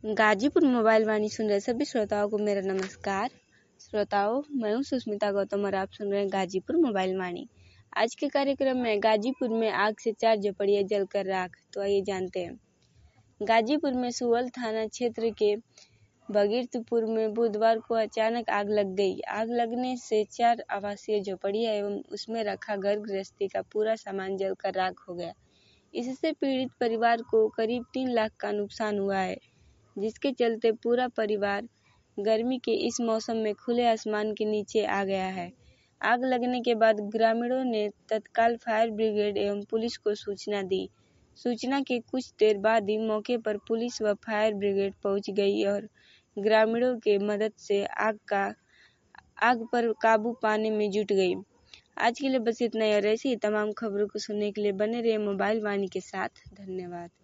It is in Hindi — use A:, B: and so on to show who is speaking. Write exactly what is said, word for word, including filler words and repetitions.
A: गाजीपुर मोबाइल वाणी सुन रहे सभी श्रोताओं को मेरा नमस्कार। श्रोताओं, मैं हूं सुष्मिता गौतम और आप सुन रहे हैं गाजीपुर मोबाइल वाणी। आज के कार्यक्रम में गाजीपुर में आग से चार झोपड़ियां जलकर राख, तो आइए जानते हैं। गाजीपुर में सुवल थाना क्षेत्र के भगीरथपुर में बुधवार को अचानक आग लग गई। आग लगने से चार आवासीय झोपड़ियां एवं उसमें रखा घर गृहस्थी का पूरा सामान जलकर राख हो गया। इससे पीड़ित परिवार को करीब तीन लाख का नुकसान हुआ है, जिसके चलते पूरा परिवार गर्मी के इस मौसम में खुले आसमान के नीचे आ गया है। आग लगने के बाद ग्रामीणों ने तत्काल फायर ब्रिगेड एवं पुलिस को सूचना दी। सूचना के कुछ देर बाद ही मौके पर पुलिस व फायर ब्रिगेड पहुंच गई और ग्रामीणों के मदद से आग का आग पर काबू पाने में जुट गई। आज के लिए बस इतना ही और ऐसी ही तमाम खबरों को सुनने के लिए बने रहिए मोबाइल वाणी के साथ। धन्यवाद।